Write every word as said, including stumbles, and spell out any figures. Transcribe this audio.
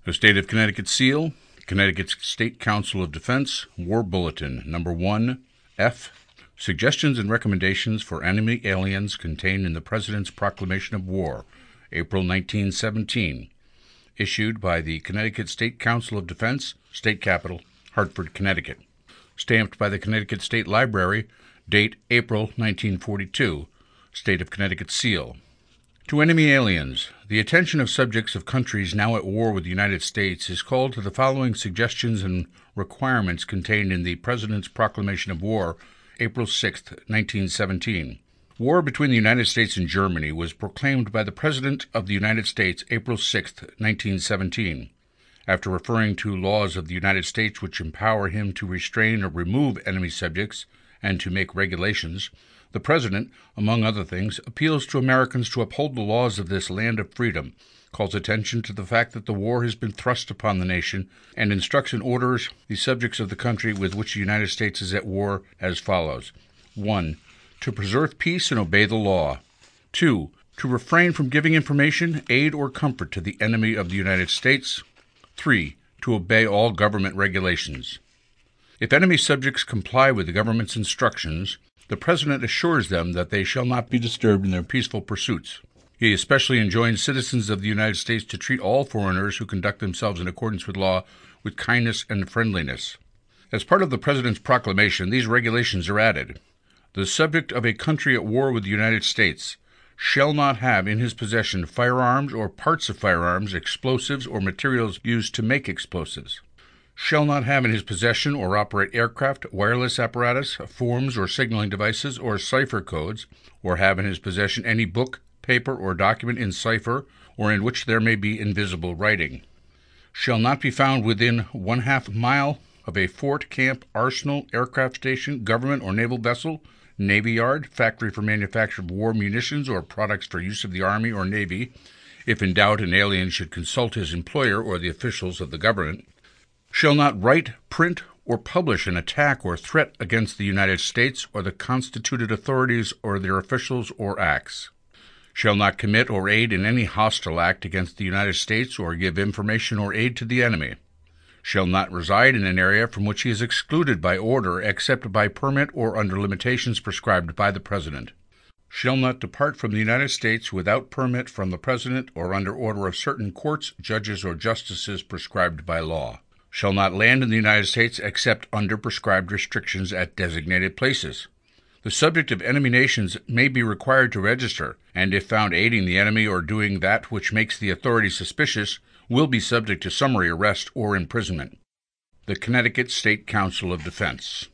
The State of Connecticut Seal, Connecticut State Council of Defense, War Bulletin, Number one, F. Suggestions and Recommendations for Enemy Aliens contained in the President's Proclamation of War, April nineteen seventeen, issued by the Connecticut State Council of Defense, State Capitol, Hartford, Connecticut. Stamped by the Connecticut State Library, date April nineteen forty-two, State of Connecticut Seal. To enemy aliens, the attention of subjects of countries now at war with the United States is called to the following suggestions and requirements contained in the President's Proclamation of War, April sixth, nineteen seventeen. War between the United States and Germany was proclaimed by the President of the United States, April sixth, nineteen seventeen. After referring to laws of the United States which empower him to restrain or remove enemy subjects and to make regulations, the President, among other things, appeals to Americans to uphold the laws of this land of freedom, calls attention to the fact that the war has been thrust upon the nation, and instructs and orders the subjects of the country with which the United States is at war as follows. one. To preserve peace and obey the law. two. To refrain from giving information, aid, or comfort to the enemy of the United States. three. To obey all government regulations. If enemy subjects comply with the government's instructions, the President assures them that they shall not be disturbed in their peaceful pursuits. He especially enjoins citizens of the United States to treat all foreigners who conduct themselves in accordance with law with kindness and friendliness. As part of the President's proclamation, these regulations are added. The subject of a country at war with the United States shall not have in his possession firearms or parts of firearms, explosives, or materials used to make explosives. Shall not have in his possession or operate aircraft, wireless apparatus, forms or signaling devices, or cipher codes, or have in his possession any book, paper, or document in cipher, or in which there may be invisible writing. Shall not be found within one half mile of a fort, camp, arsenal, aircraft station, government or naval vessel, navy yard, factory for manufacture of war munitions or products for use of the Army or Navy. If in doubt, an alien should consult his employer or the officials of the government. Shall not write, print, or publish an attack or threat against the United States or the constituted authorities or their officials or acts. Shall not commit or aid in any hostile act against the United States or give information or aid to the enemy. Shall not reside in an area from which he is excluded by order except by permit or under limitations prescribed by the President. Shall not depart from the United States without permit from the President or under order of certain courts, judges, or justices prescribed by law. Shall not land in the United States except under prescribed restrictions at designated places. The subject of enemy nations may be required to register, and if found aiding the enemy or doing that which makes the authorities suspicious, will be subject to summary arrest or imprisonment. The Connecticut State Council of Defense.